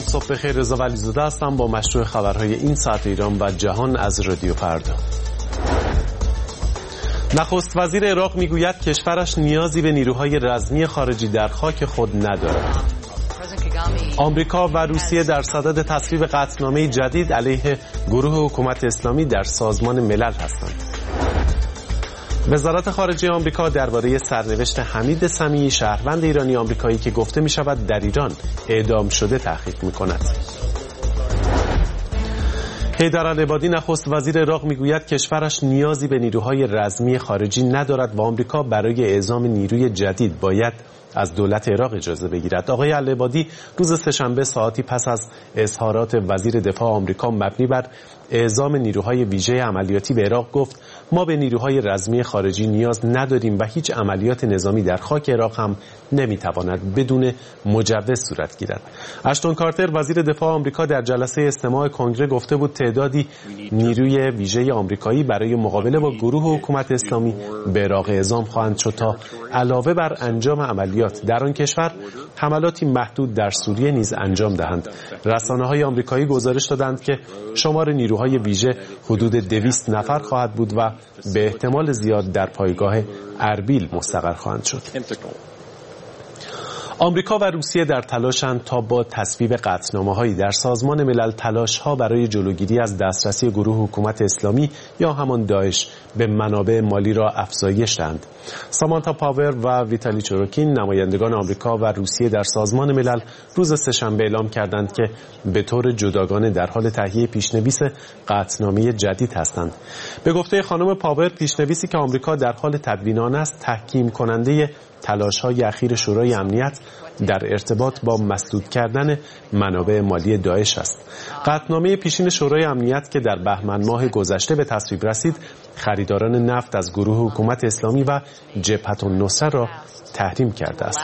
صبح بخیر. رضا ولیزاده هستم با مشروع خبرهای این ساعت ایران و جهان از رادیو فردا. نخست وزیر عراق میگوید کشورش نیازی به نیروهای رزمی خارجی در خاک خود ندارد. آمریکا و روسیه در صدد تصویب قطعنامه جدید علیه گروه حکومت اسلامی در سازمان ملل هستند. وزارت خارجه آمریکا درباره سرنوشت حمید سمیعی شهروند ایرانی آمریکایی که گفته می شود در ایران اعدام شده تحقیق می کند. حیدر العبادی نخست وزیر عراق میگوید کشورش نیازی به نیروهای رزمی خارجی ندارد و آمریکا برای اعزام نیروی جدید باید از دولت عراق اجازه بگیرد. آقای العبادی روز سه‌شنبه ساعتی پس از اظهارات وزیر دفاع آمریکا مبنی بر اعزام نیروهای ویژه عملیاتی به عراق گفت ما به نیروهای رزمی خارجی نیاز نداریم و هیچ عملیات نظامی در خاک عراق هم نمیتواند بدون مجوز صورت گیرد. اشتون کارتر وزیر دفاع آمریکا در جلسه استماع کنگره گفته بود تعدادی نیروی ویژه آمریکایی برای مقابله با گروه حکومت اسلامی به عراق اعزام خواهند شد تا علاوه بر انجام عملیات در آن کشور حملاتی محدود در سوریه نیز انجام دهند. رسانه‌های آمریکایی گزارش دادند که شمار نیروهای ویژه حدود 200 نفر خواهد بود و به احتمال زیاد در پایگاه اربیل مستقر خواهند شد. آمریکا و روسیه در تلاشند تا با تصویب قطعنامه‌هایی در سازمان ملل تلاش‌ها برای جلوگیری از دسترسی گروه حکومت اسلامی یا همان داعش به منابع مالی را افزایش دهند. سامانتا پاور و ویتالی چروکین نمایندگان آمریکا و روسیه در سازمان ملل روز سه‌شنبه اعلام کردند که به طور جداگانه در حال تهیه پیشنویس قطعنامه جدید هستند. به گفته خانم پاور پیشنویسی که آمریکا در حال تدوین آن است تحکیم کننده تلاش‌های اخیر شورای امنیت در ارتباط با مسدود کردن منابع مالی داعش است. قطعنامه پیشین شورای امنیت که در بهمن ماه گذشته به تصویب رسید، خریداران نفت از گروه حکومت اسلامی و جبهة النصره را تحریم کرده است.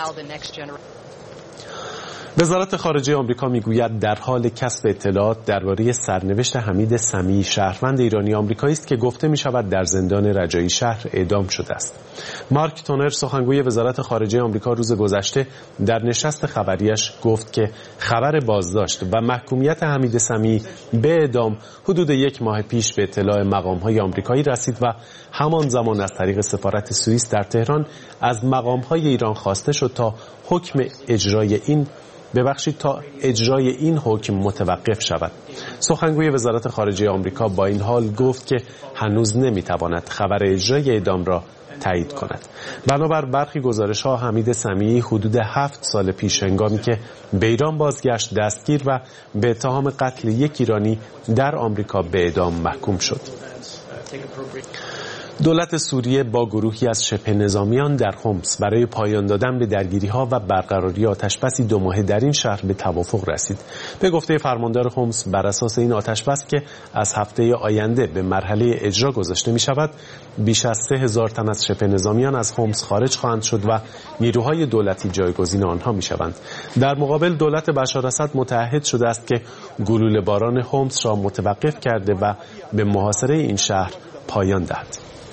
وزارت خارجه آمریکا میگوید در حال کسب اطلاعات درباره سرنوشت حمید سمیعی شهروند ایرانی آمریکایی است که گفته می شود در زندان رجایی شهر اعدام شده است. مارک تونر سخنگوی وزارت خارجه آمریکا روز گذشته در نشست خبریش گفت که خبر بازداشت و محکومیت حمید سمیعی به اعدام حدود 1 ماه پیش به اطلاع مقام‌های آمریکایی رسید و همان زمان از طریق سفارت سوئیس در تهران از مقام‌های ایران خواسته شد تا اجرای این حکم متوقف شود. سخنگوی وزارت خارجه آمریکا با این حال گفت که هنوز نمیتواند خبر اجرای اعدام را تایید کند. بنابر برخی گزارش‌ها حمید سمیعی حدود 7 سال پیش هنگامی که به ایران بازگشت دستگیر و به اتهام قتل 1 ایرانی در آمریکا به اعدام محکوم شد. دولت سوریه با گروهی از شبه نظامیان در حمص برای پایان دادن به درگیری‌ها و برقراری آتشبسی 2 ماهه در این شهر به توافق رسید. به گفته فرماندار حمص بر اساس این آتشبس که از هفته آینده به مرحله اجرا گذاشته می‌شود، بیش از 3000 تن از شبه نظامیان از حمص خارج خواهند شد و نیروهای دولتی جایگزین آنها می‌شوند. در مقابل دولت بشار اسد متعهد شده است که گلوله‌باران حمص را متوقف کرده و به محاصره این شهر پایان دهد.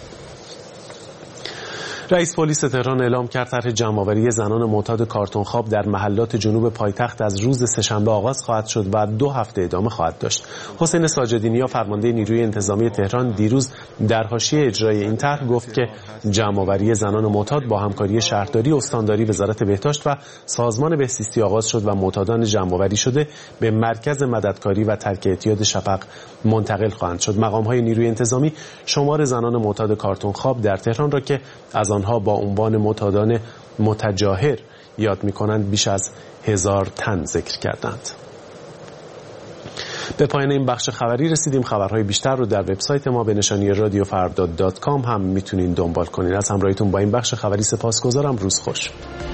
رئیس پلیس تهران اعلام کرد طرح جمع‌آوری زنان معتاد کارتون خواب در محلات جنوب پایتخت از روز سه‌شنبه آغاز خواهد شد و 2 هفته ادامه خواهد داشت. حسین ساجدی‌نیا فرمانده نیروی انتظامی تهران دیروز در حاشیه اجرای این طرح گفت که جمع‌آوری زنان معتاد با همکاری شهرداری، استانداری، وزارت بهداشت و سازمان بهزیستی آغاز شد و معتادان جمع‌آوری شده به مرکز مددکاری و ترک اعتیاد شفق منتقل خواهند شد. مقام‌های نیروی انتظامی شمار زنان معتاد کارتون خواب در تهران را که از آنها با عنوان معتادان متجاهر یاد می‌کنند بیش از 1000 تن ذکر کردند. به پایان این بخش خبری رسیدیم. خبرهای بیشتر رو در وبسایت ما به نشانی radiofarda.com هم میتونین دنبال کنین. از همراهیتون با این بخش خبری سپاسگزارم. روز خوش.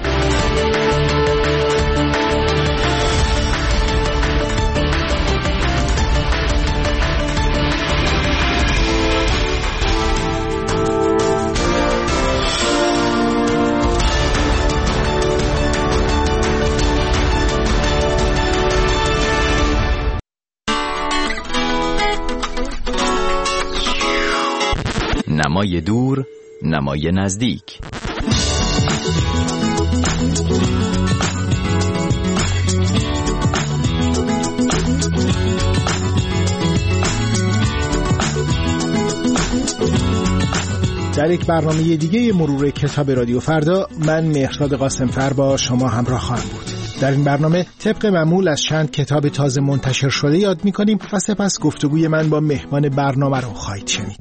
نمای دور، نمای نزدیک. در یک برنامه دیگه مرور کتاب رادیو فردا من مهرداد قاسمفر با شما همراه خواهم بود. در این برنامه طبق معمول از چند کتاب تازه منتشر شده یاد می‌کنیم و سپس گفتگوی من با مهمان برنامه رو خواهید شنید.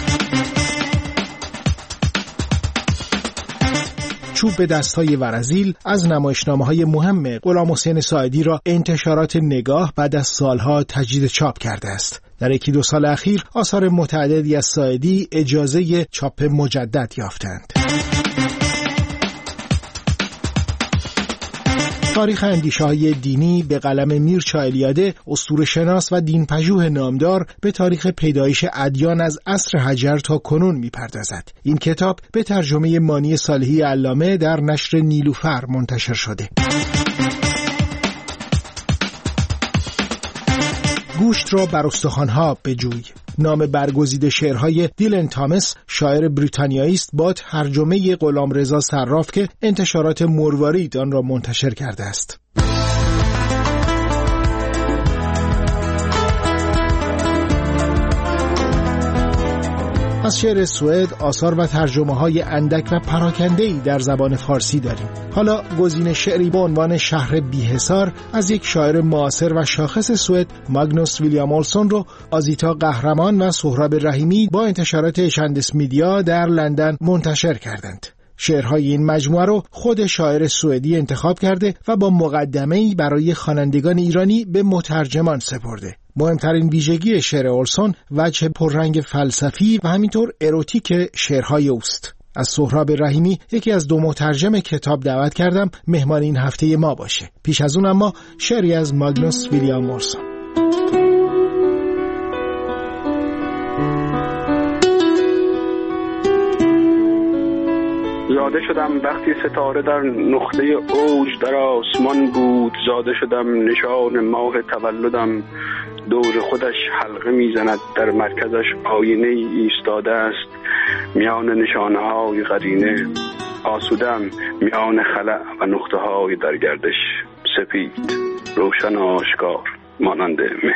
چوب به دستای ورزیل از نمایشنامه‌های مهم غلامحسین ساعدی را انتشارات نگاه بعد از سالها تجدید چاپ کرده است. در 1-2 سال اخیر آثار متعددی از ساعدی اجازه چاپ مجدد یافتند. تاریخ اندیشه‌های دینی به قلم میرچا الیاده، اسطوره‌شناس و دین‌پژوه نامدار، به تاریخ پیدایش ادیان از عصر حجر تا کنون می‌پردازد. این کتاب به ترجمه مانی صالحی علامه در نشر نیلوفر منتشر شده. گوشت را بر استخوان‌ها بجوی، نام برگزیده شعرهای دیلن تامس، شاعر بریتانیایی است، با ترجمه غلامرضا صراف که انتشارات مروارید آن را منتشر کرده است. از شعر سوئد آثار و ترجمه‌های اندک و پراکنده‌ای در زبان فارسی داریم. حالا گزینه شعری با عنوان شهر بی‌حصار از یک شاعر معاصر و شاخص سوئد، ماگنوس ویلیام اولسون رو آزیتا قهرمان و سهراب رحیمی با انتشارات اشندس میدیا در لندن منتشر کردند. شعرهای این مجموعه رو خود شاعر سوئدی انتخاب کرده و با مقدمه‌ای برای خوانندگان ایرانی به مترجمان سپرده. مهمترین ویژگی شعر اولسون وجه پررنگ فلسفی و همینطور اروتیک شعرهای اوست. از سهراب رحیمی، یکی از 2 مترجم کتاب، دعوت کردم مهمان این هفته ما باشه. پیش از اون اما شعری از ماگنوس ویلیام اولسون. زاده شدم وقتی ستاره در نقطه اوج در آسمان بود. زاده شدم نشان ماه تولدم دور خودش حلقه میزند. در مرکزش آینه ایستاده است میان نشانهای قرینه. آسودم میان خلأ و نقطه های در گردش. سپید روشن آشکار مانند مه.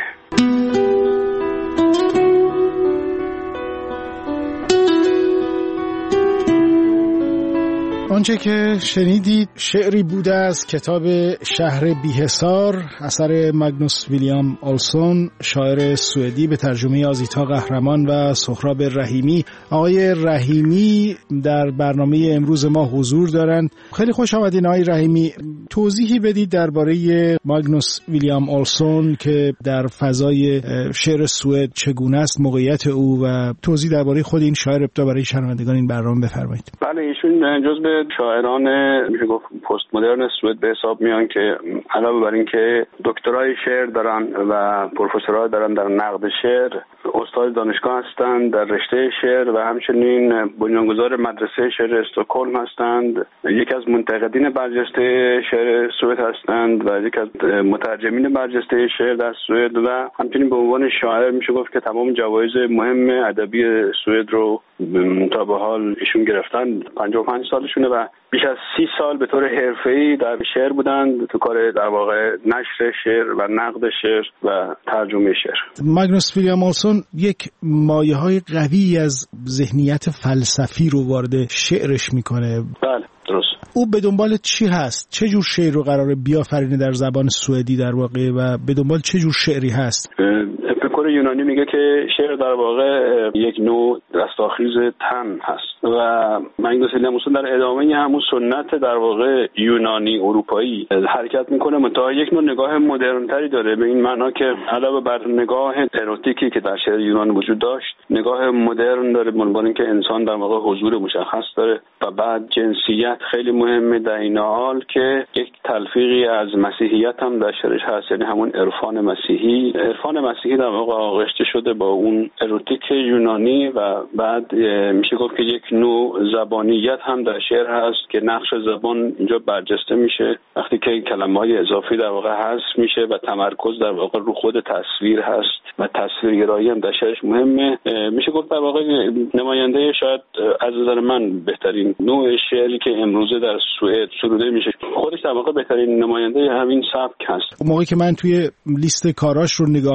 آنچه که شنیدید شعری بوده از کتاب شهر بی‌حصار اثر ماگنوس ویلیام اولسون، شاعر سوئدی، به ترجمه آزیتا قهرمان و سهراب رحیمی. آقای رحیمی در برنامه امروز ما حضور دارند. خیلی خوش آمدین آقای رحیمی. توضیحی بدید درباره ماگنوس ویلیام اولسون که در فضای شعر سوئد چگونه است موقعیت او و توضیح درباره خود این شاعر ابتدا برای شنوندگان این برنامه بفرمایید. بله، ایشون جزو شاعران میشه گفت پست مدرن سوئد به حساب میان که علاوه بر این که دکترای شعر دارن و پروفسورها دارن در نقد شعر، استاد دانشگاه هستند در رشته شعر و همچنین بنیانگذار مدرسه شعر استکهلم هستند. یکی از منتقدین برجسته شعر سوئد هستند و یکی از مترجمین برجسته شعر در سوئد و همچنین به عنوان شاعر میشه گفت که تمام جوایز مهم ادبی سوئد رو تا به حال ایشون گرفتن. 55 سالشونه و بیش از 30 سال به طور حرفه‌ای در شعر بودند، تو کار در واقع نشر شعر و نقد شعر و ترجمه شعر. ماگنوس ویلیام اولسون یک مایه‌های قوی از ذهنیت فلسفی رو وارد شعرش میکنه. بله، درست. او به دنبال چی هست؟ چه جور شعر رو قراره بیافرینه در زبان سوئدی در واقع و به دنبال چه جور شعری هست؟ اپیکور یونانی میگه که شعر در واقع یک نوع رستاخیز تن هست و ماگنوس ویلیام اولسون در ادامه همون سنت در واقع یونانی اروپایی حرکت میکنه، منتها یک نوع نگاه مدرن‌تری داره، به این معنا که علاوه بر نگاه اروتیکی که در شعر یونان وجود داشت، نگاه مدرن داره، به عنوان اینکه انسان در واقع حضور مشخص داره و بعد جنسیت خیلی مهمه در این حال که یک تلفیقی از مسیحیت هم در شعرش هست، یعنی همون عرفان مسیحی. عرفان مسیحی در واقع آغشته شده با اون اروتیک یونانی و بعد میشه گفت که یک نوع زبانیت هم در شعر هست که نقش زبان اینجا برجسته میشه وقتی که کلمه‌های اضافی در واقع حذف میشه و تمرکز در واقع رو خود تصویر هست و تصویرگرایی هم در شعرش مهمه. میشه گفت در واقع نماینده شاید از نظر من بهترین نوع شعری که امروزه در سوئد سروده میشه، خودش در واقع بهترین نماینده همین سبک هست. موقعی که من توی لیست کاراش رو نگاه میکردم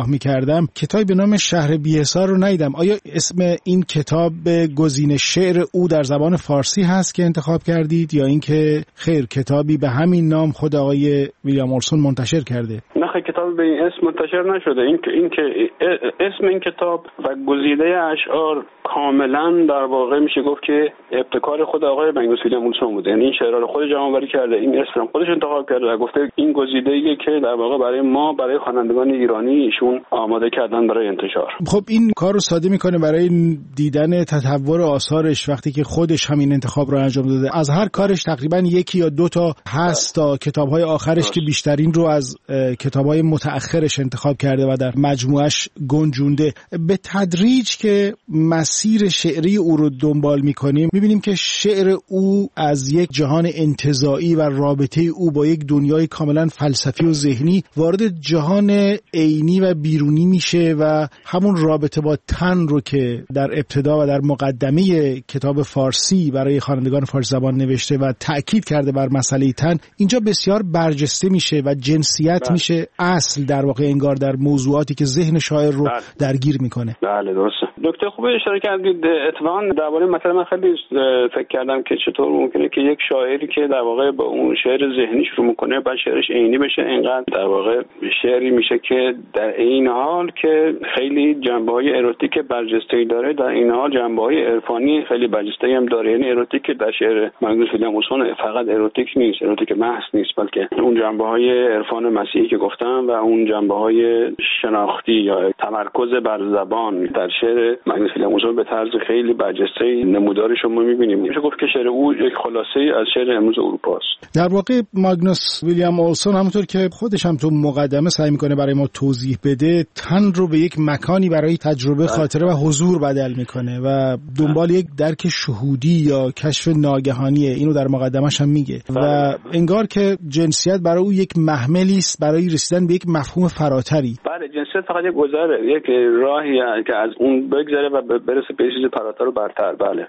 کردم کتابی به نام شهر بی‌حصار رو ندیدم. آیا اسم این کتاب گزینه شعر او در زبان فارسی هست که انتخاب کردید یا اینکه خیر کتابی به همین نام خود آقای ویلیام اولسون منتشر کرده؟ نه خیر، کتاب به این اسم منتشر نشده. این که اسم این کتاب و گزیده اشعار کاملا در واقع میشه گفت که ابتکار خود آقای مگنوس ویلیام اولسون بوده. یعنی این شعرها رو خودش جمع‌آوری کرده، این اسم خودش انتخاب کرده و گفته این گزیده‌ایه که در واقع برای خوانندگان ایرانی ایشون آماده کردن برای انتشار. خب این کار رو ساده میکنه برای دیدن تطور آثارش وقتی که خودش همین انتخاب رو انجام داده. از هر کارش تقریبا یکی یا دو تا هست تا کتاب‌های آخرش که بیشترین رو از کتاب‌های متأخرش انتخاب کرده و در مجموعش گنجونده. به تدریج که مسیر شعری او رو دنبال میکنیم میبینیم که شعر او از یک جهان انتزاعی و رابطه او با یک دنیای کاملا فلسفی و ذهنی وارد جهان عینی و بیرونی میشه و همون رابطه با تن رو که در ابتدا و در مقدمه کتاب فارسی برای خوانندگان فارسی زبان نوشته و تأکید کرده بر مسئله تن، اینجا بسیار برجسته میشه و جنسیت میشه اصل در واقع انگار در موضوعاتی که ذهن شاعر رو درگیر میکنه. بله درسته. نکته خوبی اشاره کردید. اتفاقا درباره مثلا من خیلی فکر کردم که چطور ممکنه که یک شاعری که در واقع با اون شعر ذهنی شروع میکنه بعد شعرش عینی بشه، اینقدر در واقع شعری میشه که در این حال که خیلی جنبه‌های اروتیک برجسته‌ای داره، در این حال جنبه‌های عرفانی خیلی برجسته‌ای هم داره. یعنی اروتیک که در شعر مگنوس ویلیام اولسون فقط اروتیک نیست، اروتیک محض نیست، بلکه اون جنبه‌های عرفان مسیحی که گفتم و اون جنبه‌های شناختی یا تمرکز بر زبان در شعر مگنوس ویلیام اولسون به طرز خیلی برجسته‌ای نمودارش رو ما می‌بینیم. میشه گفت که شعر او یک خلاصه‌ای از شعر امروز اروپا است. در واقع مگنوس ویلیام اولسون همونطور که خودش هم تو مقدمه سعی می‌کنه برای ما توضیح بده، تن رو به یک مکانی برای تجربه، خاطره و حضور بدل می‌کنه و دنبال یک درک شهودی یا کشف ناگهانیه. اینو در مقدمه‌ش هم میگه و انگار که جنسیت برای او یک محملی است برای رسیدن به یک مفهوم فراتری. بله، جنسیت فقط یک گذره، یک راهی که از اون بگذره و برسه به چیز فراتر و برتر. بله.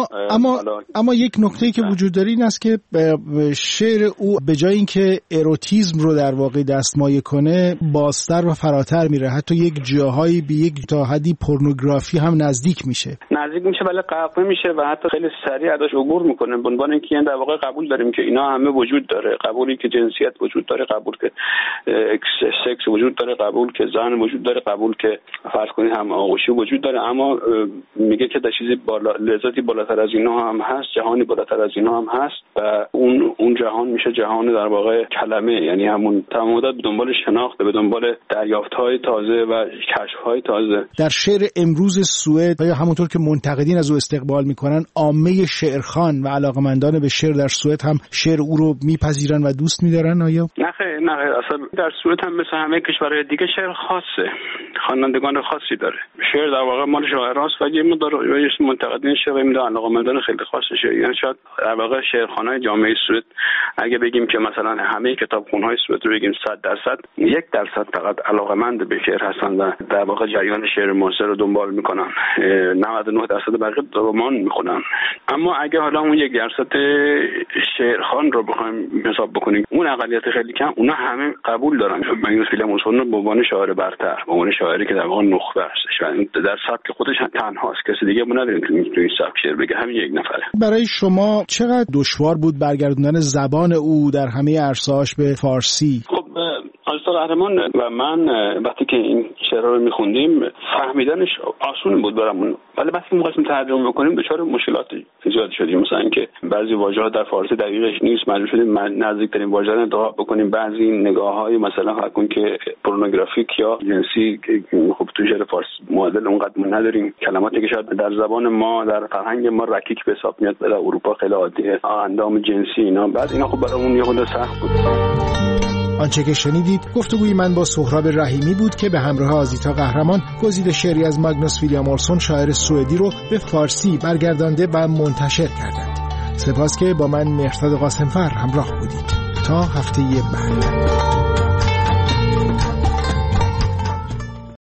اما یک نکته‌ای که وجود داره این است که شعر او به جای اینکه اروتیسم رو در واقع دستمایه کنه بازتر و فراتر میره، حتی یک جاهایی به یک تا حدی پورنوگرافی هم نزدیک میشه ولی قبول میشه و حتی خیلی سریع ازش عبور میکنه. به عنوان اینکه در واقع قبول داریم که اینا همه وجود داره، قبولی که جنسیت وجود داره، قبول که سکس وجود داره، قبول که زن وجود داره، قبول که فرض کنید هم آغوشی وجود داره، اما میگه که در چیزی لذتی بالاتر از اینا هم هست، جهانی بالاتر از اینا هم هست و اون جهان میشه جهان در واقع کلمه، یعنی همون تمام مدت به دنبال شناخت، به دنبال دریافت‌های تازه و کشف‌های تازه. در شعر امروز سوئد یا همونطور که منتقدین از او استقبال میکنن، عامه شعرخوان و علاقمندان به شعر در سوئد هم شعر او رو میپذیرن و دوست می‌دارن. آیا؟ نه اصلا در سوئد هم مثل همه کشورهای دیگه شعر خاصه، خوانندگان خاصی داره. شعر در واقع مال شاعراست و یه منتقدین شعر میدونن علاقمندان خیلی خاصشه. یعنی شاید در واقع شعرخوانای جامعه سوئد اگه بگیم که مثلا همه کتابخونه‌های سوئد رو بگیم 100%، 1% فقط علاقمند به شعر هستن و در واقع جریان شعر معاصر رو دنبال میکنن. 99% بقیه رمان میخونن. اما اگه حالا اون 1% شعرخوان رو بخوایم حساب بکنیم، اون اقلیت خیلی کم، اونا همه قبول دارن مگنوس ویلیام اولسون رو به عنوان شاعر برتر، به عنوان شاعری که در واقع نخبه است و در سبک خودش تنهاست، کسی دیگه ما نداریم که این سبک شعر بگه، همین یک نفره. برای شما چقدر دشوار بود برگردوندن زبان او در همه عرصه‌اش به فارسی؟ خب آلسا قهرمان و من وقتی که این شعرها رو می‌خوندیم فهمیدنش آسون بود برامون، ولی وقتی می‌خواستیم ترجمه بکنیم دچار مشکلات زیاد شدیم. مثلا اینکه بعضی واژه‌ها در فارسی دقیقش نیست، مجبور شدیم نزدیک‌ترین واژه رو انتخاب بکنیم. بعضی نگاه‌های مثلا فکر که پورنوگرافیک یا جنسی خب تو شعر فارسی معادل اونقدر ما نداریم. کلماتی که شاید در زبان ما، در فرهنگ ما رکیک به حساب میاد، در اروپا خیلی عادیه، اندام جنسی اینا، بعد اینا خب برامون یه خورده سخت بود. آنچه که شنیدید گفتگوی من با سهراب رحیمی بود که به همراه آزیتا قهرمان گزیده شعری از مگنوس ویلیام اولسون شاعر سوئدی رو به فارسی برگردانده و منتشر کردند. سپاس که با من مهرداد قاسمفر همراه بودید. تا هفته بعد.